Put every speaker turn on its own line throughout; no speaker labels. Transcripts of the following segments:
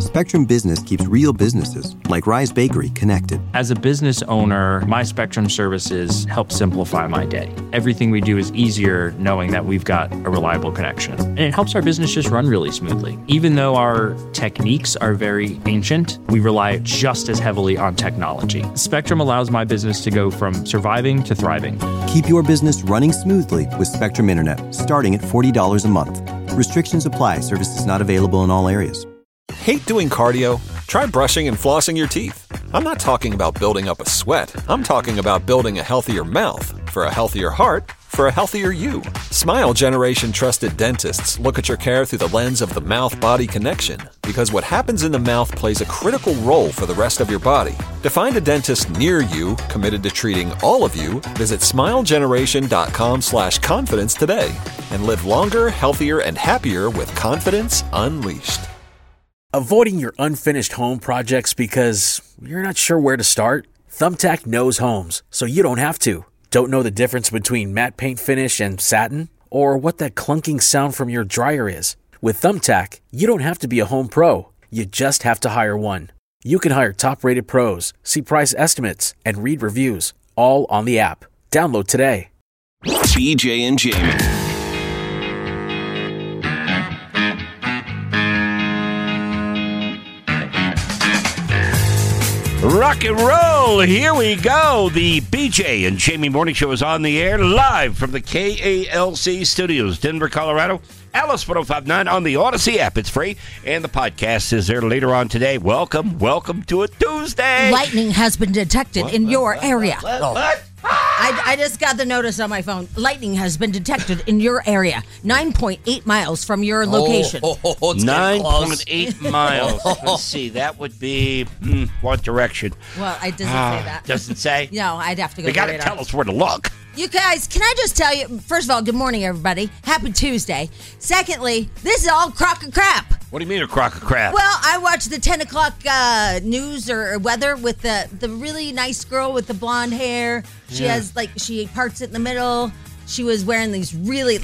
Spectrum Business keeps real businesses, like Rise Bakery, connected.
As a business owner, my Spectrum services help simplify my day. Everything we do is easier knowing that we've got a reliable connection. And it helps our business just run really smoothly. Even though our techniques are very ancient, we rely just as heavily on technology. Spectrum allows my business to go from surviving to thriving.
Keep your business running smoothly with Spectrum Internet, starting at $40 a month. Restrictions apply. Services not available in all areas.
Hate doing cardio? Try brushing and flossing your teeth. I'm not talking about building up a sweat. I'm talking about building a healthier mouth for a healthier heart for a healthier you. Smile Generation trusted dentists look at your care through the lens of the mouth-body connection, because what happens in the mouth plays a critical role for the rest of your body. To find a dentist near you committed to treating all of you, visit smilegeneration.com/confidence today and live longer, healthier, and happier with confidence unleashed.
Avoiding your unfinished home projects because you're not sure where to start? Thumbtack knows homes, so you don't have to. Don't know the difference between matte paint finish and satin? Or what that clunking sound from your dryer is? With Thumbtack, you don't have to be a home pro. You just have to hire one. You can hire top-rated pros, see price estimates, and read reviews, all on the app. Download today.
BJ and Jamie.
Rock and roll, here we go. The BJ and Jamie Morning Show is on the air live from the KALC studios, Denver, Colorado. Alice 1059 on the Odyssey app. It's free, and the podcast is there later on today. Welcome to a Tuesday.
Lightning has been detected in your area.
What?
I just got the notice on my phone. Lightning has been detected in your area, 9.8 miles from your location.
It's 9.8 miles. Let's see. That would be what direction?
Well, it doesn't say that.
Doesn't say?
No, I'd have to go.
They got to tell us where to look.
You guys, can I just tell you, first of all, good morning, everybody. Happy Tuesday. Secondly, this is all crock of crap.
What do you mean a crock of crap?
Well, I watched the 10 o'clock news or weather with the really nice girl with the blonde hair. She has, she parts it in the middle. She was wearing these really,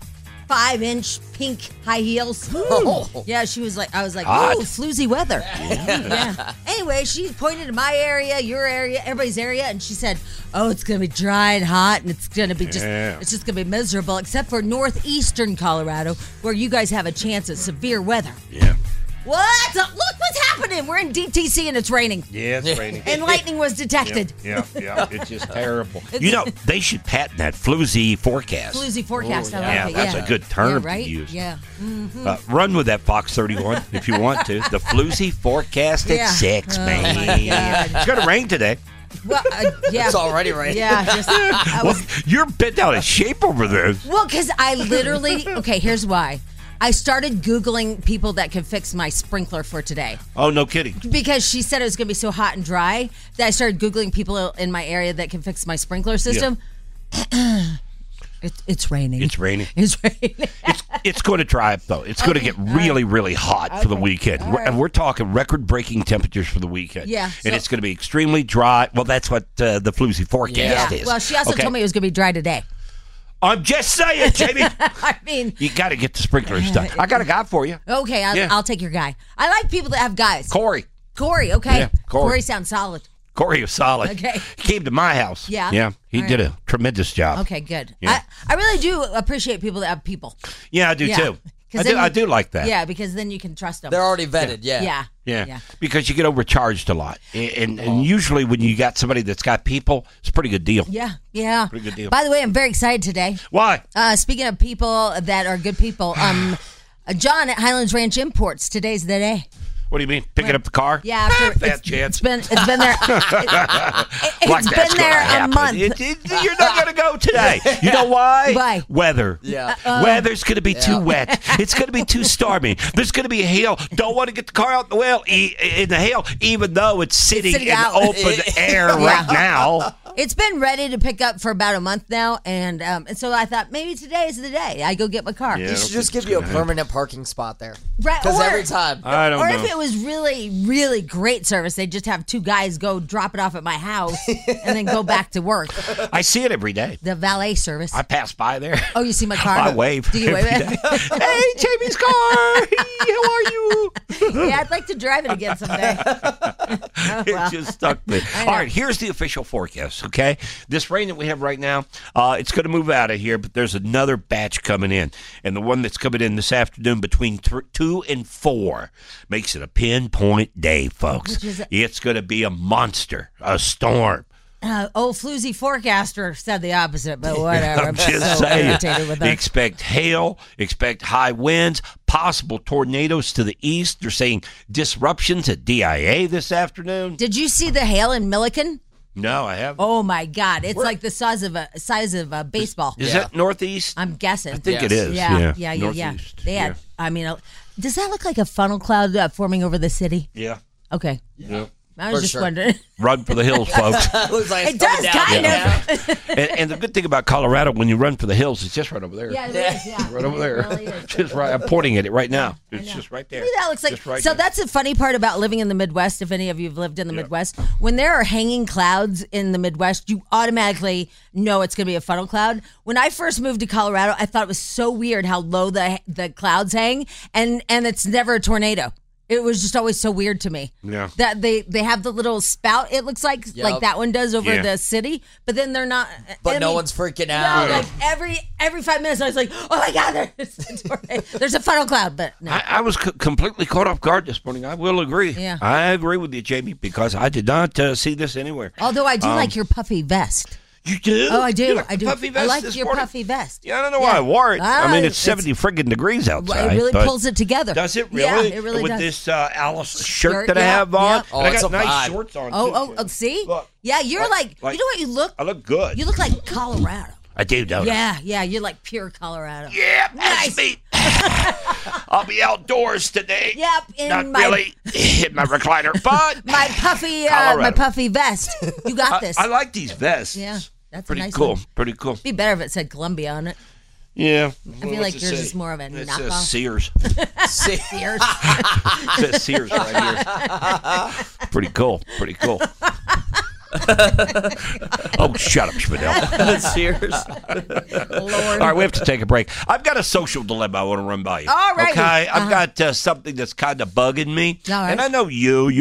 5-inch pink high heels. Yeah, she was I was like,
hot.
ooh, floozy weather. Yeah. Anyway, she pointed to my area, your area, everybody's area, and she said, oh, it's going to be dry and hot, and it's going to be it's just going to be miserable, except for northeastern Colorado, where you guys have a chance at severe weather.
Yeah.
What? Look what's happening. We're in DTC, and it's raining.
Yeah, it's raining.
And lightning was detected.
Yeah. It's just terrible. They should patent that floozy forecast.
Floozy forecast, I
Yeah,
like it.
that's a good term
right?
to use.
Yeah. Mm-hmm.
Run with that, Fox 31, if you want to. The floozy forecast at 6, man. It's going to rain today.
Well, yeah.
It's already raining.
Yeah.
You're bent out of shape over there.
Well, because I literally... Okay, here's why. I started Googling people that could fix my sprinkler for today.
Oh, no kidding.
Because she said it was going to be so hot and dry that I started Googling people in my area that can fix my sprinkler system. Yeah. It's raining.
It's raining.
It's raining.
It's going to dry up, though. It's going to get really, really hot for the weekend. And we're talking record-breaking temperatures for for
Yeah.
And it's going to be extremely dry. Well, that's what the floozy forecast is.
Well, she also told me it was going to be dry today.
I'm just saying, Jamie.
I mean,
you got to get the sprinklers done. I got a guy for you.
Okay, I'll take your guy. I like people that have guys.
Corey,
okay.
Yeah,
Corey sounds solid.
Corey was solid.
Okay.
He came to my house.
Yeah.
Yeah. He did a tremendous job.
Okay, good.
Yeah.
I really do appreciate people that have people.
Yeah, I do too. I do like that.
Yeah, because then you can trust them.
They're already vetted,
Yeah, because you get overcharged a lot. And usually when you got somebody that's got people, it's a pretty good deal.
Yeah.
Pretty good deal.
By the way, I'm very excited today.
Why?
Speaking of people that are good people, John at Highlands Ranch Imports, today's the day.
What do you mean? Picking up the car?
Yeah,
fat chance.
It's been there. It's been there a month.
You're not going to go today. You know why?
Why?
Weather.
Yeah.
Weather's going to be too wet. It's going to be too stormy. There's going to be hail. Don't want to get the car out in the hail, even though it's sitting in
out.
open air right now.
It's been ready to pick up for about a month now, and so I thought maybe today is the day I go get my car.
Yeah.
You should just give you a permanent parking spot there.
Right,
Because
or-
every time.
I don't
Or
know.
if it was really, really great service, they'd just have two guys go drop it off at my house and then go back to work.
I see it every day.
The valet service.
I pass by there.
Oh, you see my car?
I wave.
Do you wave
every
it?
day. Hey, Jamie's car. Hey, how are you?
Yeah, I'd like to drive it again someday.
It just stuck me. All right, here's the official forecast, okay? This rain that we have right now, it's going to move out of here, but there's another batch coming in. And the one that's coming in this afternoon between 2 and 4 makes it a pinpoint day, folks.
Which is
It's going to be a monster, a storm.
Old floozy forecaster said the opposite, but whatever.
I'm just
so
saying.
irritated with them.
Expect hail, expect high winds, possible tornadoes to the east. They're saying disruptions at DIA this afternoon.
Did you see the hail in Milliken?
No, I haven't.
Oh my God! It's like the size of a baseball.
Is that northeast?
I'm guessing.
I think it
Yes.
is.
Yeah.
Northeast.
They had.
Yeah.
I mean, does that look like a funnel cloud forming over the city?
Yeah.
Okay.
Yeah.
I was
For
just
sure.
wondering.
Run for the hills, folks.
Looks like
It
it's coming
does
down.
kind of.
and the good thing about Colorado, when you run for the hills, it's just right over there.
Yeah, it is. Yeah.
Right over there.
It really is.
Just right. I'm pointing at it right now. It's just right there.
Maybe that looks like.
Just right
So
there.
that's the funny part about living in the Midwest. If any of you have lived in the Midwest, when there are hanging clouds in the Midwest, you automatically know it's going to be a funnel cloud. When I first moved to Colorado, I thought it was so weird how low the clouds hang, and it's never a tornado. It was just always so weird to me.
Yeah.
That they have the little spout, it looks like that one does over
Yeah.
the city, but then they're not.
But
I
no
mean,
one's freaking
no,
out.
like every 5 minutes, I was like, "Oh my God, there's a funnel cloud!" But no.
I was completely caught off guard this morning. I will agree.
Yeah.
I agree with you, Jamie, because I did not see this anywhere.
Although I do like your puffy vest.
You do?
Oh, I do.
You like
I
the
do.
puffy
I
vest
like
this
your
morning?
puffy vest.
Yeah, I don't know why I wore it. I mean, it's 70 friggin' degrees outside.
It really
but
pulls it together.
Does it really?
Yeah, it really
With
does.
this Alice shirt
Shirt,
that I
yeah,
have on.
yeah.
Oh,
And I
it's
got
a
nice
vibe.
shorts on, too.
Oh, see?
Look.
Yeah, you're like
like-
you know what you look?
I look good.
You look like Colorado.
I do, don't I?
Yeah, you're like pure Colorado.
Yeah,
Nice.
that's me. I'll be outdoors today.
Yep, in
Not
my
really in my recliner, but
my puffy
Colorado.
vest. You got this.
I like these vests.
Yeah, that's
pretty
a nice
cool.
one.
Pretty cool.
Be better if it said Columbia on it.
Yeah.
I feel like yours is more of a
It
knockoff.
says Sears.
See?
Sears.
It says Sears right here. Pretty cool. Pretty cool. Oh, shut up, Schmidl.
Cheers.
Lord.
All right, we have to take a break. I've got a social dilemma I want to run by you.
All righty.
Okay, I've got something that's kind of bugging me,
All right.
and I know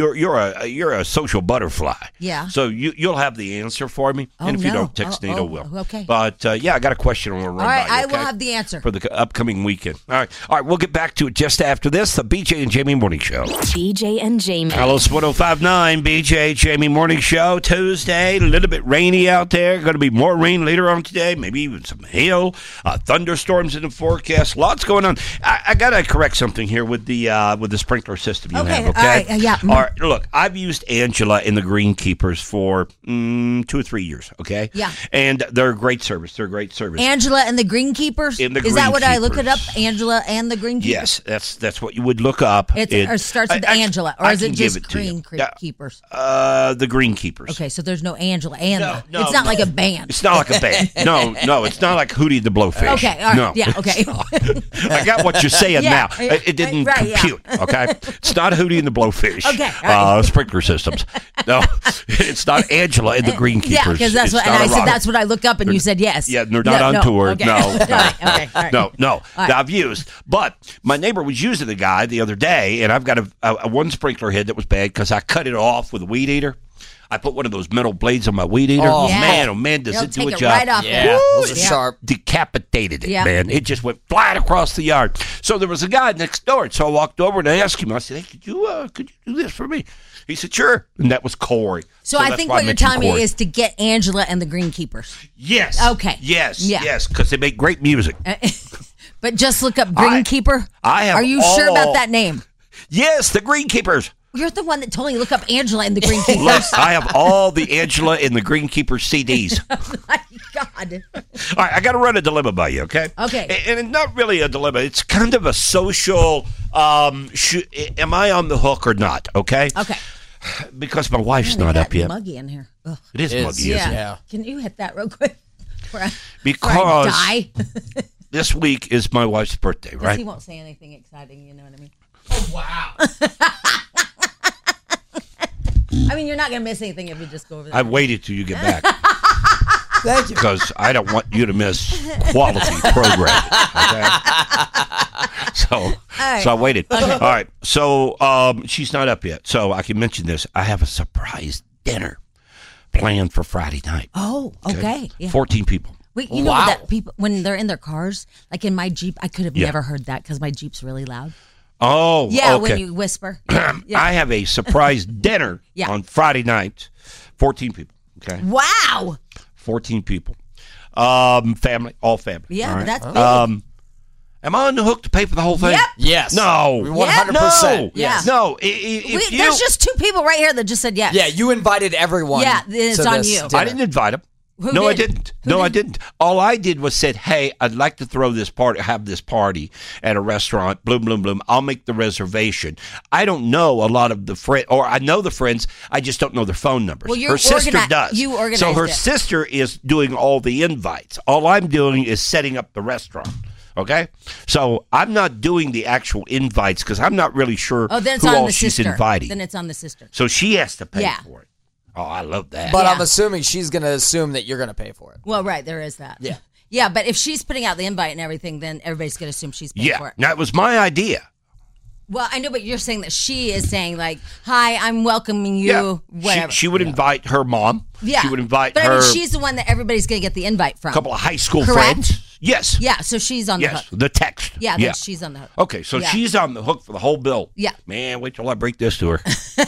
you're a social butterfly.
Yeah.
So you'll have the answer for me,
Oh,
and if you
no.
don't, text Nito
Oh,
will.
okay.
But yeah, I got a question I want to run
All right,
by you.
I will
okay?
have the answer.
For the upcoming weekend. All right, we'll get back to it just after this. The BJ and Jamie Morning Show.
BJ and Jamie.
Alice 105.9, BJ Jamie Morning Show. Tuesday, a little bit rainy out there. Going to be more rain later on today. Maybe even some hail, thunderstorms in the forecast. Lots going on. I got to correct something here with the sprinkler system you have. Okay,
all right, yeah.
All right, look, I've used Angela and the Greenkeepers for 2 or 3 years. Okay,
Yeah.
and they're a great service. They're a great service.
Angela and the Greenkeepers?
In the
Is that what I look it up?
Greenkeepers.
Angela and the Greenkeepers?
Yes, that's what you would look up.
Or starts with
I-
Angela, or
I
is it
can give
just
to you.
Keepers?
The Greenkeepers.
Okay, so there's no Angela and
No,
the.
no,
it's not
no.
like a band.
It's not like a band. No, it's not like Hootie the Blowfish.
Okay, all right,
No,
yeah, okay.
it's not. I got what you're saying
Yeah,
now. It didn't
right, yeah.
compute. Okay, it's not Hootie and the Blowfish.
Okay, all right.
Sprinkler systems. No, it's not Angela and the Greenkeepers.
Yeah, because that's
It's
what, and
not
I
a
said
rock-
that's what I look up, and you said yes.
Yeah, they're not on tour.
Okay.
No,
All right, okay, all right.
no. That I've used. But my neighbor was using the guy the other day, and I've got a one sprinkler head that was bad because I cut it off with a weed eater. I put one of those metal blades on my weed eater.
Oh,
Yeah.
Man, does
It'll
it do
take
a
it
job.
right off
Yeah,
there.
those are
Yeah.
sharp.
Decapitated it,
Yeah.
man. It just went flying across the yard. So there was a guy next door, so I walked over and I asked him. I said, "Hey, could you do this for me?" He said, "Sure." And that was Corey.
So I
that's
think
why
what you're
mentioned
telling me
Corey.
is to get Angela and the Greenkeepers.
yes,
Okay.
yes,
Yeah.
yes, because they make great music.
But just look up Greenkeeper.
I have
Are you sure
all-
about that name?
Yes, the Greenkeepers.
You're the one that told me to look up Angela and the Greenkeepers.
Look, I have all the Angela and the Greenkeepers CDs.
My God.
All right, I got to run a dilemma by you, okay?
Okay.
And it's not really a dilemma. It's kind of a social, am I on the hook or not, okay?
Okay.
Because my wife's not
Got
up yet.
Muggy in here. Ugh.
It is muggy, isn't it?
Yeah.
Can you hit that real quick? Before I
Because
die.
this week is my wife's birthday,
Because
right?
he won't say anything exciting. You know what I mean?
Oh, wow.
I mean, you're not gonna miss anything if you just go over there.
I waited till you get back
Thank you.
because I don't want you to miss quality programming. Okay? So I waited. All right. So she's not up yet. So I can mention this. I have a surprise dinner planned for Friday night.
Oh, okay. Yeah.
14 people.
Wait, you know that people when they're in their cars, like in my Jeep, I could have never heard that because my Jeep's really loud.
Oh,
Yeah,
okay.
when you whisper. Yeah.
I have a surprise dinner
Yeah.
on Friday night. 14 people. Okay.
Wow.
14 people. Family, all family.
Yeah,
all right?
that's big.
Am I on the hook to pay for the whole thing?
Yep.
Yes.
No.
100%.
No.
Yes.
No. If you,
There's just 2 people right here that just said yes.
Yeah, you invited everyone.
Yeah, it's
to
on
this
you.
dinner.
I didn't invite them.
Who
No,
did?
I didn't. I didn't. All I did was said, "Hey, I'd like to throw this party, have this party at a restaurant. Bloom, bloom, bloom. I'll make the reservation." I don't know a lot of the friends, or I know the friends. I just don't know their phone numbers.
Well,
her sister does.
you organized
so her
it.
sister is doing all the invites. All I'm doing is setting up the restaurant. Okay, so I'm not doing the actual invites because I'm not really sure
Oh, then it's
who
on
all
the
she's
sister.
inviting.
Then it's on the sister.
So she has to pay
Yeah.
for it. Oh, I love that.
But
Yeah.
I'm assuming she's going to assume that you're going to pay for it.
Well, right, there is that.
Yeah.
Yeah, but if she's putting out the invite and everything, then everybody's going to assume she's paying for
Yeah,
it.
that was my idea.
Well, I know, but you're saying that she is saying, like, hi, I'm welcoming you, whatever.
She would invite her mom.
yeah.
She would invite
but
her
I mean, she's the one that everybody's going to get the invite from.
couple of high school
Correct?
friends. Yes.
Yeah, so she's on the
Yes.
hook.
The text.
Yeah, then she's on the hook.
Okay, so
Yeah.
she's on the hook for the whole bill.
Yeah.
Man, wait till I break this to her.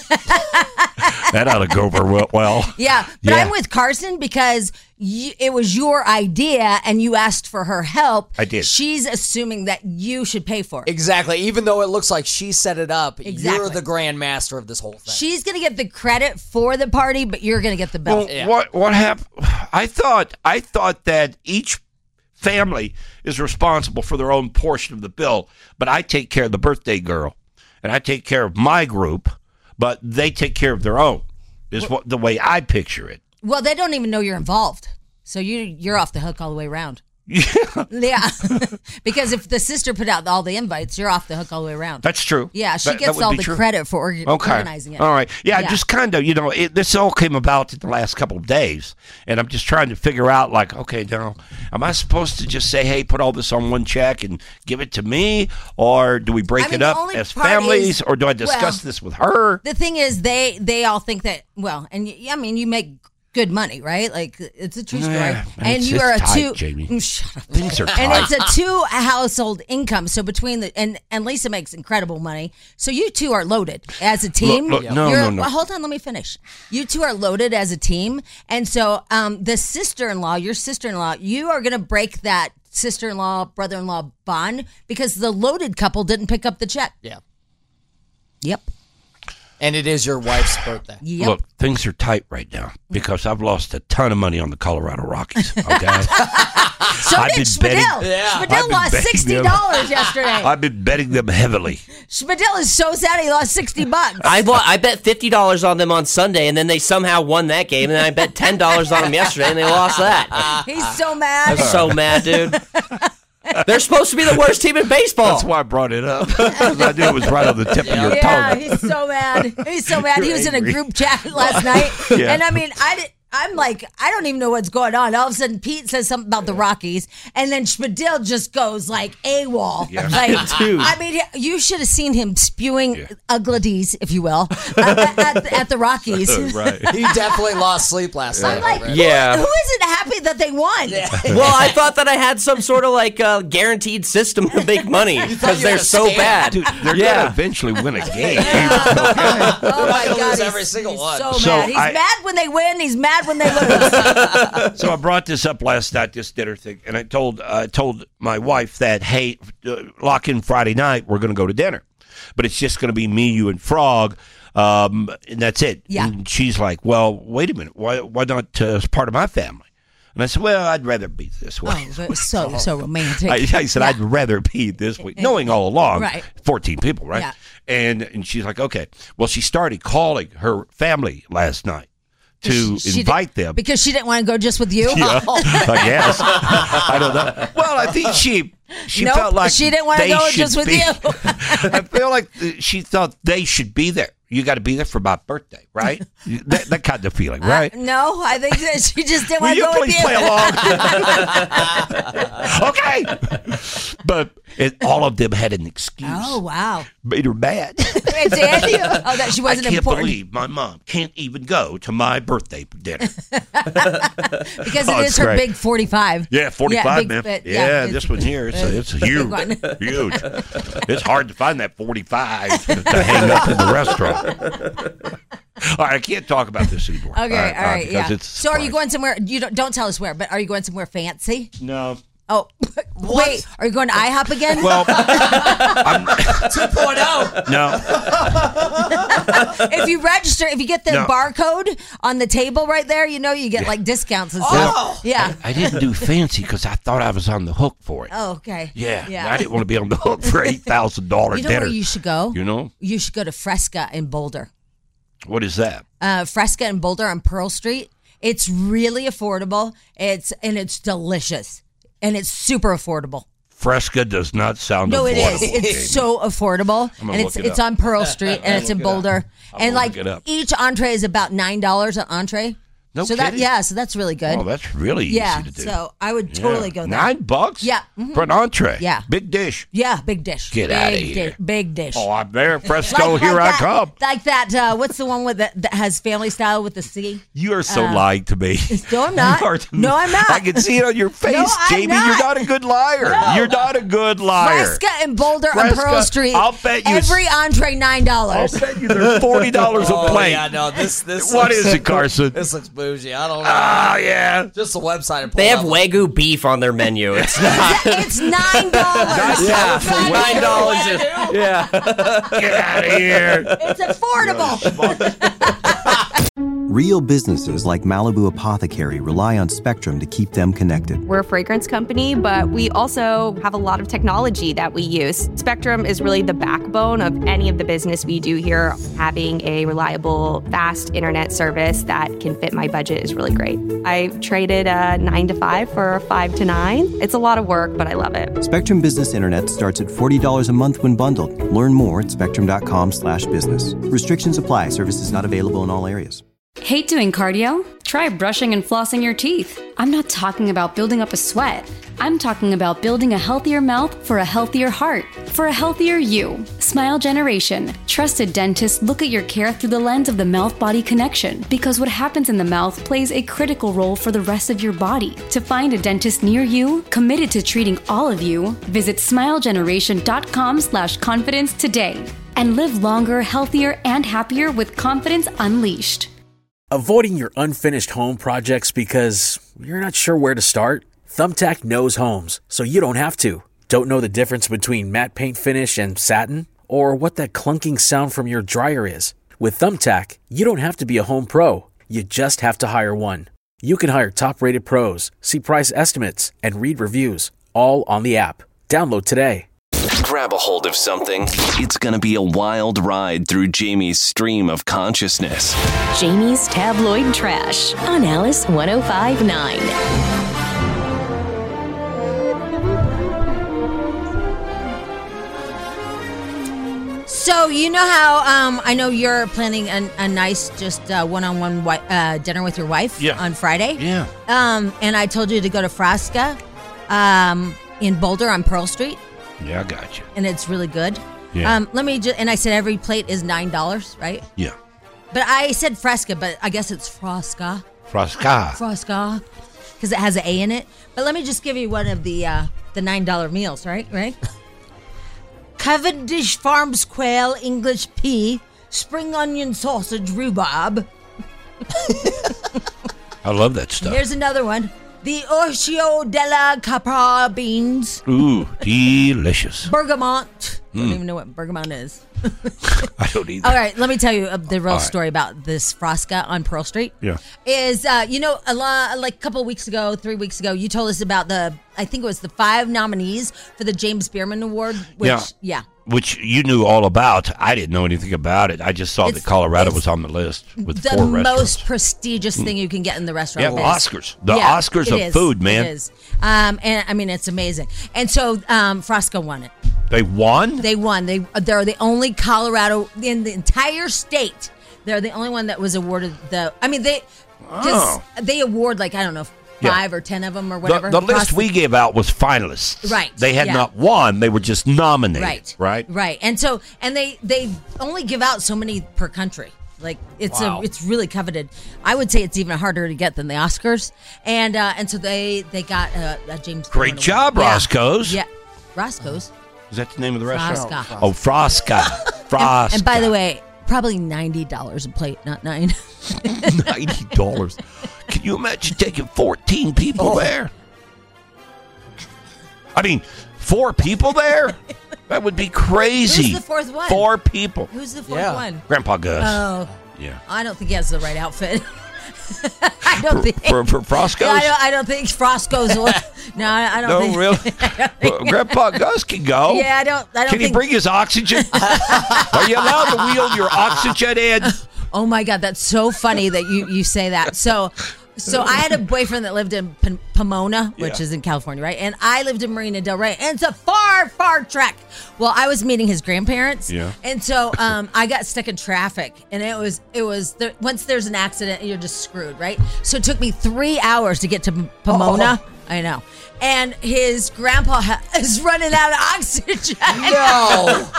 That ought to go over well.
Yeah, but
Yeah.
I'm with Carson because it was your idea and you asked for her help.
I did.
She's assuming that you should pay for it.
Exactly. Even though it looks like she set it up, you're
Exactly.
the grand master of this whole thing.
She's going to get the credit for the party, but you're going to get the bill.
Well, what happened? I thought that each family is responsible for their own portion of the bill, but I take care of the birthday girl, and I take care of my group, but they take care of their own. Is what the way I picture it.
Well, they don't even know you're involved. So you're off the hook all the way around.
Yeah,
Yeah. Because if the sister put out all the invites, you're off the hook all the way around.
that's true.
Yeah, she
That
gets
would
all
be
the
true.
credit for
Okay.
organizing it.
All right. Yeah,
Yeah.
just kind of, this all came about in the last couple of days. And I'm just trying to figure out, like, okay, now, am I supposed to just say, hey, put all this on one check and give it to me? Or do we break
I mean,
it
the
up
only
as
part
families?
is-
Or do I discuss
well,
this with her?
The thing is, they all think that, well, and I mean, you make good money, right? Like, it's a true story.
Yeah,
and
it's
you are a
tight,
two.
Jamie.
Shut up.
Things are
And
tight.
it's a 2 household income. So between and Lisa makes incredible money. So you two are loaded as a team.
Look, no.
Well, hold on, let me finish. You two are loaded as a team. And so the sister-in-law, your sister-in-law, you are going to break that sister-in-law, brother-in-law bond because the loaded couple didn't pick up the check.
Yeah.
Yep.
And it is your wife's birthday.
Yep.
Look, things are tight right now because I've lost a ton of money on the Colorado Rockies. Okay.
So
I've
did
been betting-
Spadil.
Yeah.
I've
Spadil
been
lost
betting them.
$60 yesterday.
I've been betting them heavily.
Spadil is so sad he lost $60.
I bet $50 on them on Sunday, and then they somehow won that game. And then I bet $10 on them yesterday, and they lost that.
He's so mad.
I'm so mad, dude. They're supposed to be the worst team in baseball.
That's why I brought it up. 'Cause I knew it was right on the tip of your
Yeah,
tongue.
he's so mad. He's so mad. He was in a
angry.
group chat last night,
Yeah.
and I mean, I'm like, I don't even know what's going on. All of a sudden, Pete says something about the Rockies, and then Spadil just goes like AWOL.
Yeah.
Like,
Dude.
I mean, you should have seen him spewing uglities, if you will, at the Rockies.
Right.
He definitely lost sleep last night.
I'm like,
over it.
Yeah.
who isn't happy that they won?
Well, I thought that I had some sort of like guaranteed system to make money because
you
they're
had a
so
scam.
bad.
Dude, they're
Yeah.
going to eventually win a game.
Oh my
He'll
God,
lose
he's,
every single
he's
one.
so
So
mad. He's
I-
mad when they win. He's mad when they lose.
So I brought this up last night, this dinner thing, and I told my wife that, hey, lock in Friday night, we're going to go to dinner. But it's just going to be me, you, and Frog, and that's it.
Yeah.
And she's like, well, wait a minute. Why not as part of my family? And I said, well, I'd rather be this way.
Oh, but so romantic.
I said, I'd rather be this way, knowing all along,
Right.
14 people, right?
Yeah.
And she's like, okay. Well, she started calling her family last night to invite them.
Because she didn't want to go just with you?
Yeah, I guess. I don't know. Well, I think she
Nope,
felt like
she didn't want to
they
go
should
just with
be-
you.
I feel like she thought they should be there. You got to be there for my birthday, right? That kind of feeling, right?
No, I think that she just didn't
Will
want to
you
go
please
with you.
play along? Okay. But all of them had an excuse.
Oh, wow.
Made her mad.
It did? Oh, that she wasn't
I can't
important.
believe my mom can't even go to my birthday dinner.
Because it
Oh,
is
it's
her
great.
big 45.
Yeah, 45,
big
man.
fit.
Yeah,
it's-
this one here, it's
a big
huge.
one.
Huge. It's hard to find that 45 to hang up in the restaurant. All right, I can't talk about this anymore.
Okay, all right,
because
yeah.
it's
So are you going somewhere, don't tell us where, but are you going somewhere fancy?
No.
Oh, wait, are you going to IHOP again?
Well,
2.0.
no.
If you register, if you get the
No.
barcode on the table right there, you get like discounts and stuff. Yeah.
I didn't do fancy because I thought I was on the hook for it.
Oh, okay.
Yeah, I didn't want to be on the hook for $8,000
You know
dinner.
where you should go?
You know?
You should go to Fresca in Boulder.
What is that?
Fresca in Boulder on Pearl Street. It's really affordable. It's delicious. And it's super affordable.
Fresca does not sound
No, it
affordable.
is. It's so affordable.
I'm gonna
And
look it
it's
up.
on Pearl Street and it's in Boulder. And
gonna
like
look it up.
each entree is about $9 an entree.
No
so
kidding?
so that's really good.
Oh, that's really
yeah.
easy to do.
So I would totally go there.
$9?
Yeah, mhm.
For an entree?
Yeah.
Big dish.
Yeah, big dish.
Get
big
outta here.
Big dish.
Oh, I'm there. Fresco, here I
that,
come.
Like that, what's the one with that has family style with the sea?
You are so lying to me.
No, I'm not.
You are-
No, I'm not.
I can see it on your face,
No, I'm
Jamie.
not.
You're not a good liar.
No.
You're not a good liar.
Fresca and Boulder on
Fresca,
Pearl Street.
I'll bet you-
every entree $9.
I'll bet you there's $40 a
Oh,
plate.
yeah, no, this
What
looks-
is it, Carson?
This looks bougie. I don't know.
Oh, yeah.
Just the website. and pull
They
it
have
up.
Wagyu beef on their menu. It's not.
It's $9.
Yeah, $9. Yeah.
Get out of here.
It's affordable.
Real businesses like Malibu Apothecary rely on Spectrum to keep them connected.
We're a fragrance company, but we also have a lot of technology that we use. Spectrum is really the backbone of any of the business we do here. Having a reliable, fast internet service that can fit my budget is really great. I traded a 9 to 5 for a 5 to 9. It's a lot of work, but I love it.
Spectrum Business Internet starts at $40 a month when bundled. Learn more at spectrum.com/business. Restrictions apply. Services not available in all areas.
Hate doing cardio? Try brushing and flossing your teeth. I'm not talking about building up a sweat. I'm talking about building a healthier mouth for a healthier heart, for a healthier you. Smile Generation. Trusted dentists look at your care through the lens of the mouth-body connection because what happens in the mouth plays a critical role for the rest of your body. To find a dentist near you, committed to treating all of you, visit smilegeneration.com/confidence today and live longer, healthier, and happier with confidence unleashed.
Avoiding your unfinished home projects because you're not sure where to start? Thumbtack knows homes, so you don't have to. Don't know the difference between matte paint finish and satin? Or what that clunking sound from your dryer is? With Thumbtack, you don't have to be a home pro. You just have to hire one. You can hire top-rated pros, see price estimates, and read reviews, all on the app. Download today.
Grab a hold of something. It's going to be a wild ride through Jamie's stream of consciousness.
Jamie's Tabloid Trash on Alice 105.9.
So you know how I know you're planning a nice just one-on-one dinner with your wife on Friday?
Yeah.
And I told you to go to Fresca in Boulder on Pearl Street.
Yeah, I got you.
And it's really good.
Yeah.
And I said every plate is $9, right?
Yeah.
But I said Fresca, but I guess it's Fresca.
Fresca.
Fresca. Because it has an A in it. But let me just give you one of the $9 meals, right? Cavendish Farms quail, English pea, spring onion sausage, rhubarb.
I love that stuff.
Here's another one. The Orcio della Capra beans.
Ooh, delicious.
Bergamot. Don't even know what bergamot is.
I don't either.
All right, let me tell you the real
All right.
story about this Frasca on Pearl Street.
Yeah.
Is, like a couple weeks ago, 3 weeks ago, you told us about I think it was the 5 nominees for the James Bierman Award. Which,
Which you knew all about. I didn't know anything about it. I just saw that Colorado was on the list with
the
4 restaurants.
most prestigious thing you can get in the restaurant
Yeah,
biz.
Oscars. The Oscars
it
of
is.
food, man.
It is. And I mean, it's amazing. And so Frasca won it.
They won?
They won. They're the only Colorado in the entire state. They're the only one that was awarded they award like, I don't know, 5 or 10 of them or whatever.
The list we gave out was finalists.
Right.
They had not won. They were just nominated. Right.
And so they only give out so many per country. Like it's really coveted. I would say it's even harder to get than the Oscars. And so they got a James.
Great
Bierman
job,
Award.
Roscoe's.
Yeah, Roscoe's.
Is that the name of the restaurant?
Frasca.
Oh, Frasca. Frasca.
And by the way, probably $90 a plate, not $9.
$90. Can you imagine taking 14 people there? I mean, 4 people there? That would be crazy.
Who's the 4th one?
4 people.
Who's the 4th one?
Grandpa Gus.
Oh.
Yeah.
I don't think he has the right outfit. I don't think.
For Frasco's?
I don't think Frasco's. No, I don't think.
No, really? Grandpa Gus can go.
Yeah, I don't
Can
think.
he bring his oxygen? Are you allowed to wheel your oxygen in?
Oh my God, that's so funny that you say that. So I had a boyfriend that lived in Pomona, which is in California, right? And I lived in Marina Del Rey, and it's a far, far trek. Well, I was meeting his grandparents, and so I got stuck in traffic, and it was once there's an accident, you're just screwed, right? So it took me 3 hours to get to Pomona. Oh. I know. And his grandpa is running out of oxygen.
No.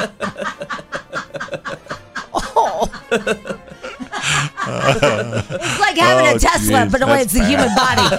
It's like having a Tesla, but only it's the human body.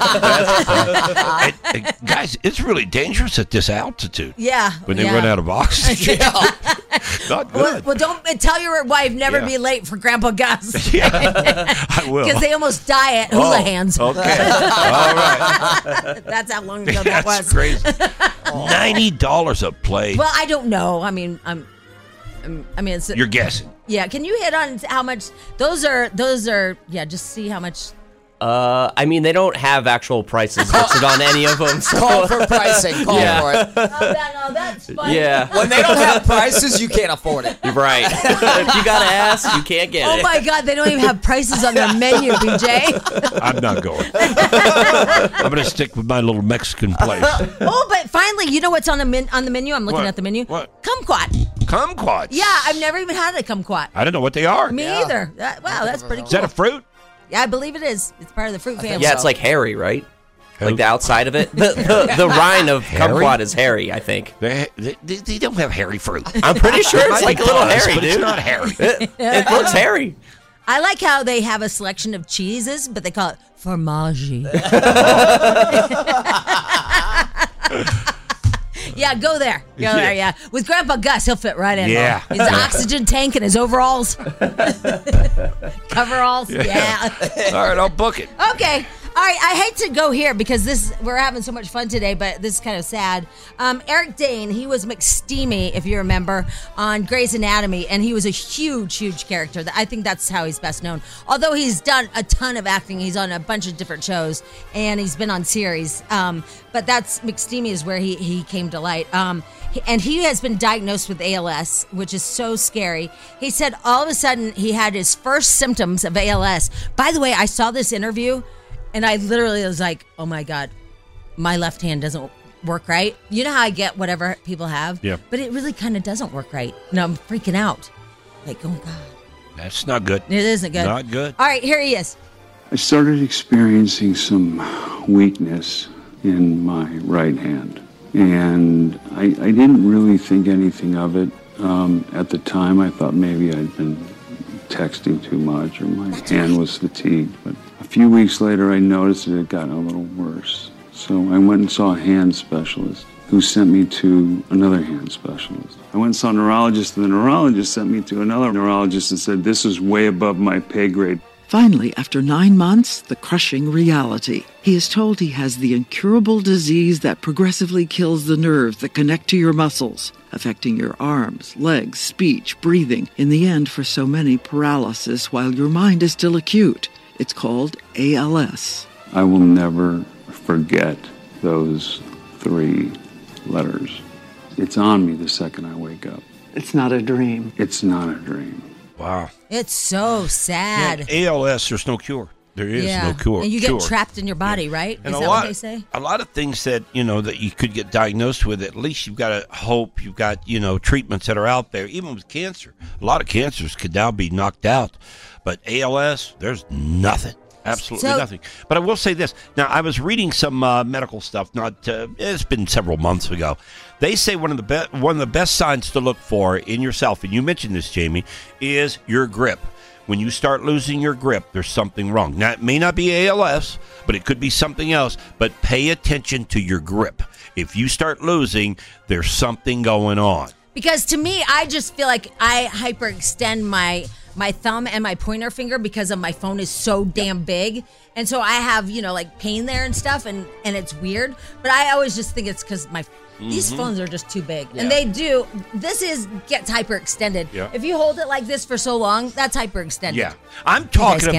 Guys, it's really dangerous at this altitude.
Yeah.
When they run out of oxygen. Not good.
Well, don't tell your wife never be late for Grandpa Gus.
I will.
Because they almost die at hula hands.
Okay. All right.
That's how long ago that was.
That's crazy. $90 a plate.
Well, I don't know. I mean, it's.
You're guessing.
Yeah. Can you hit on how much those are? Yeah. Just see how much.
I mean, they don't have actual prices listed on any of them. So.
Call for pricing. Call for it.
Oh, that's funny.
Yeah.
When they don't have prices, you can't afford it.
You're right. If you gotta ask, you can't get it.
Oh my God, they don't even have prices on their menu, BJ.
I'm not going. I'm going to stick with my little Mexican place.
Oh, but finally, you know what's on the menu? I'm looking at the menu.
What?
Kumquat.
Kumquats?
Yeah, I've never even had a kumquat.
I don't know what they are.
Me either. Wow, that's pretty cool.
Is that a fruit?
Yeah, I believe it is. It's part of the fruit family.
Yeah, it's like hairy, right? Like the outside of it. The rind of kumquat is hairy, I think.
They don't have hairy fruit.
I'm pretty sure it's like a little hairy,
but
dude.
It's not hairy.
It looks hairy.
I like how they have a selection of cheeses, but they call it fromage. Yeah, go there. Go there, yeah. With Grandpa Gus, he'll fit right in.
Yeah.
His oxygen tank and his overalls. Coveralls, yeah.
All right, I'll book it.
Okay. All right, I hate to go here because we're having so much fun today, but this is kind of sad. Eric Dane, he was McSteamy, if you remember, on Grey's Anatomy, and he was a huge, huge character. I think that's how he's best known. Although he's done a ton of acting, he's on a bunch of different shows, and he's been on series. But that's McSteamy is where he came to light. And he has been diagnosed with ALS, which is so scary. He said all of a sudden he had his first symptoms of ALS. By the way, I saw this interview, and I literally was like, oh my God, my left hand doesn't work right. You know how I get whatever people have?
Yeah.
But it really kind of doesn't work right. And I'm freaking out. Like, oh God.
That's not good.
It isn't good.
Not good.
All right, here he is.
I started experiencing some weakness in my right hand. And I didn't really think anything of it. At the time, I thought maybe I'd been texting too much or my hand was fatigued. But a few weeks later, I noticed it had gotten a little worse. So I went and saw a hand specialist who sent me to another hand specialist. I went and saw a neurologist, and the neurologist sent me to another neurologist and said, this is way above my pay grade.
Finally, after 9 months, the crushing reality. He is told he has the incurable disease that progressively kills the nerves that connect to your muscles. affecting your arms, legs, speech, breathing. In the end, for so many, paralysis while your mind is still acute. It's called ALS.
I will never forget those 3 letters. It's on me the second I wake up.
It's not a dream.
It's not a dream.
Wow.
It's so sad.
Yeah, ALS, there's no cure. There is no cure.
And you get trapped in your body, right?
And
is that what they say?
A lot of things that, that you could get diagnosed with, at least you've got a hope. You've got, treatments that are out there. Even with cancer, a lot of cancers could now be knocked out. But ALS, there's nothing. Absolutely nothing. But I will say this. Now, I was reading some medical stuff. It's been several months ago. They say one of the best signs to look for in yourself, and you mentioned this, Jamie, is your grip. When you start losing your grip, there's something wrong. Now, it may not be ALS, but it could be something else. But pay attention to your grip. If you start losing, there's something going on.
Because to me, I just feel like I hyperextend my thumb and my pointer finger because of my phone is so damn big. And so I have, pain there and stuff, and it's weird. But I always just think it's because these phones are just too big. Yeah. And they do. This gets hyperextended. Yeah. If you hold it like this for so long, that's hyperextended.
Yeah. I'm talking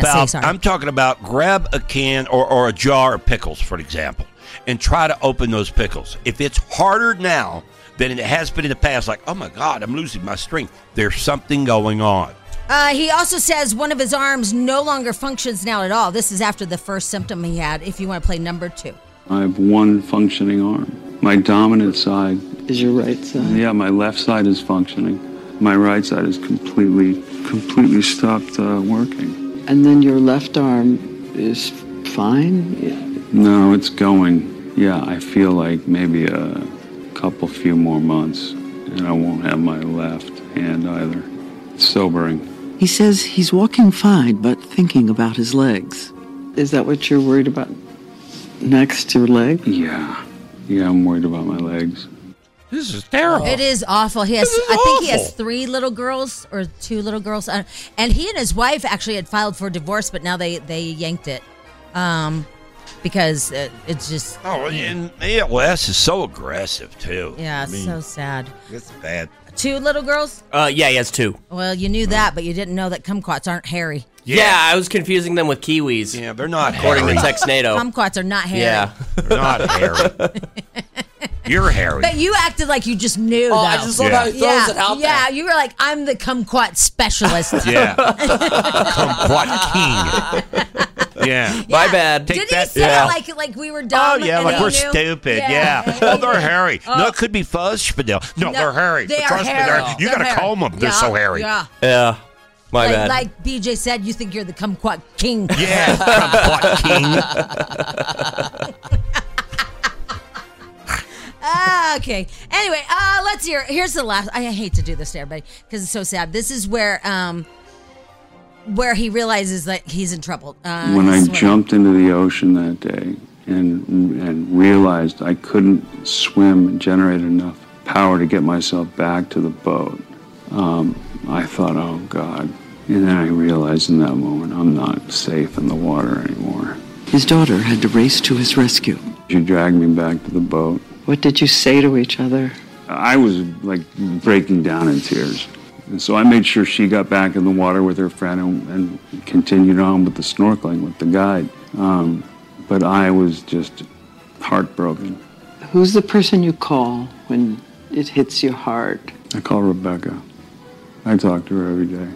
about grab a can or a jar of pickles, for example, and try to open those pickles. If it's harder now than it has been in the past, like, oh my God, I'm losing my strength, there's something going on.
He also says one of his arms no longer functions now at all. This is after the first symptom he had, if you want to play number 2.
I have one functioning arm. My dominant side
is your right side.
Yeah, my left side is functioning. My right side is completely stopped working.
And then your left arm is fine? Yeah.
No, it's going. Yeah, I feel like maybe a few more months, and I won't have my left hand either. It's sobering.
He says he's walking fine, but thinking about his legs. Is that what you're worried about? Next, your leg?
Yeah, I'm worried about my legs.
This is terrible.
It is awful. I think he has 3 little girls or 2 little girls. And he and his wife actually had filed for divorce, but now they yanked it. Because it's just...
Oh, and ALS is so aggressive, too.
Yeah, it's so sad.
It's bad.
2 little girls?
Yeah, he has 2.
Well, you knew that, but you didn't know that kumquats aren't hairy.
Yeah, I was confusing them with kiwis.
Yeah, they're not
according
hairy.
to Texnado.
Kumquats are not hairy.
Yeah.
They're not hairy. You're hairy.
But you acted like you just knew, though.
I just love how he throws it out there.
Yeah, you were like, I'm the kumquat specialist.
Yeah. Kumquat king. Yeah.
My bad.
Didn't he say it like we were dumb?
Oh, yeah, like we're stupid. Yeah. Oh, they're hairy. No, it could be fuzz spadil. No, they're hairy.
They
Trust
are
me,
hairy.
You got to comb them. They're so hairy.
Yeah.
My bad.
Like BJ said, you think you're the kumquat king.
Yeah, kumquat king.
Okay. Anyway, let's hear. Here's the last. I hate to do this to everybody because it's so sad. This is where he realizes that he's in trouble.
When I jumped into the ocean that day and realized I couldn't swim and generate enough power to get myself back to the boat, I thought, oh, God. And then I realized in that moment I'm not safe in the water anymore.
His daughter had to race to his rescue.
She dragged me back to the boat.
What did you say to each other?
I was like breaking down in tears. And so I made sure she got back in the water with her friend and continued on with the snorkeling with the guide. But I was just heartbroken.
Who's the person you call when it hits your heart?
I call Rebecca. I talk to her every day.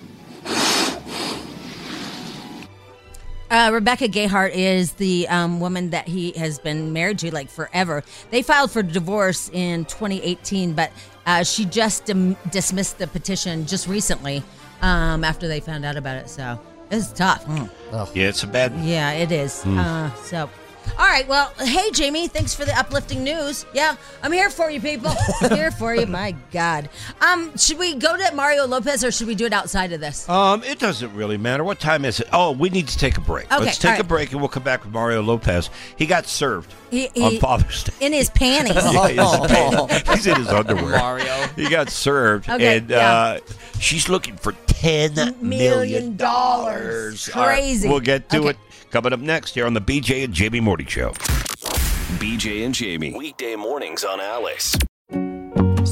Rebecca Gayhart is the woman that he has been married to like forever. They filed for divorce in 2018, but she just dismissed the petition just recently after they found out about it. So it's tough.
Yeah, it's a bad one.
Yeah, it is. So, all right. Well, hey, Jamie, thanks for the uplifting news. Yeah, I'm here for you, people. I'm here for you. My God. Should we go to Mario Lopez or should we do it outside of this?
It doesn't really matter. What time is it? Oh, we need to take a break.
Okay,
Let's take a break and we'll come back with Mario Lopez. He got served on Father's Day.
In his panties.
He's in his underwear.
Mario.
He got served.
Okay,
and she's looking for $10 million.
Crazy.
All right, we'll get to it. Coming up next here on the BJ and Jamie Morning Show.
BJ and Jamie. Weekday mornings on Alice.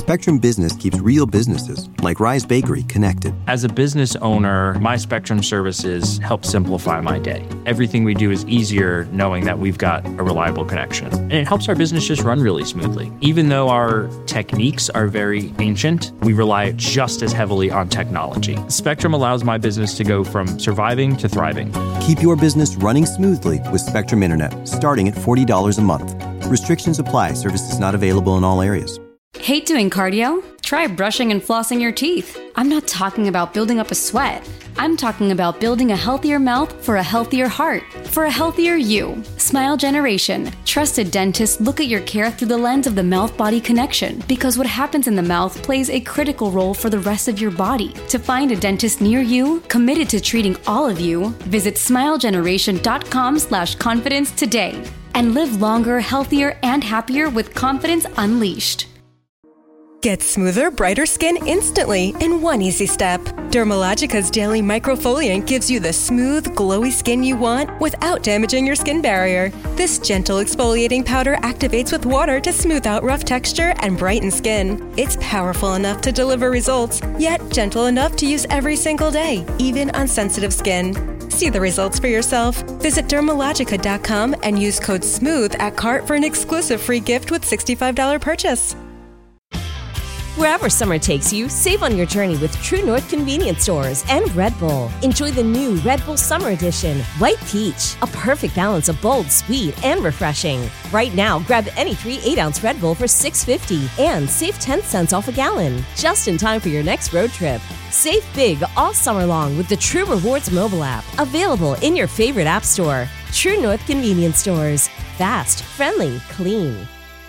Spectrum Business keeps real businesses, like Rise Bakery, connected.
As a business owner, my Spectrum services help simplify my day. Everything we do is easier knowing that we've got a reliable connection. And it helps our business just run really smoothly. Even though our techniques are very ancient, we rely just as heavily on technology. Spectrum allows my business to go from surviving to thriving.
Keep your business running smoothly with Spectrum Internet, starting at $40 a month. Restrictions apply. Services not available in all areas.
Hate doing cardio? Try brushing and flossing your teeth. I'm not talking about building up a sweat. I'm talking about building a healthier mouth for a healthier heart, for a healthier you. Smile Generation. Trusted dentists look at your care through the lens of the mouth-body connection, because what happens in the mouth plays a critical role for the rest of your body. To find a dentist near you, committed to treating all of you, visit smilegeneration.com/confidence today and live longer, healthier, and happier with confidence unleashed.
Get smoother, brighter skin instantly in one easy step. Dermalogica's daily microfoliant gives you the smooth, glowy skin you want without damaging your skin barrier. This gentle exfoliating powder activates with water to smooth out rough texture and brighten skin. It's powerful enough to deliver results, yet gentle enough to use every single day, even on sensitive skin. See the results for yourself. Visit Dermalogica.com and use code SMOOTH at cart for an exclusive free gift with $65 purchase.
Wherever summer takes you, save on your journey with True North Convenience Stores and Red Bull. Enjoy the new Red Bull Summer Edition, White Peach, a perfect balance of bold, sweet, and refreshing. Right now, grab any 3 8-ounce Red Bull for $6.50 and save 10 cents off a gallon, just in time for your next road trip. Save big all summer long with the True Rewards mobile app, available in your favorite app store. True North Convenience Stores. Fast, friendly, clean.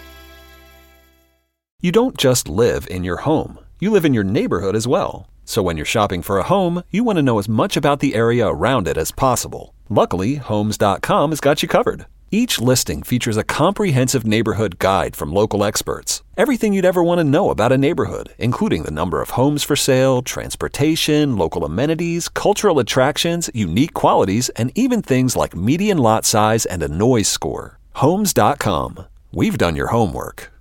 You don't just live in your home. You live in your neighborhood as well. So when you're shopping for a home, you want to know as much about the area around it as possible. Luckily, Homes.com has got you covered. Each listing features a comprehensive neighborhood guide from local experts. Everything you'd ever want to know about a neighborhood, including the number of homes for sale, transportation, local amenities, cultural attractions, unique qualities, and even things like median lot size and a noise score. Homes.com. We've done your homework.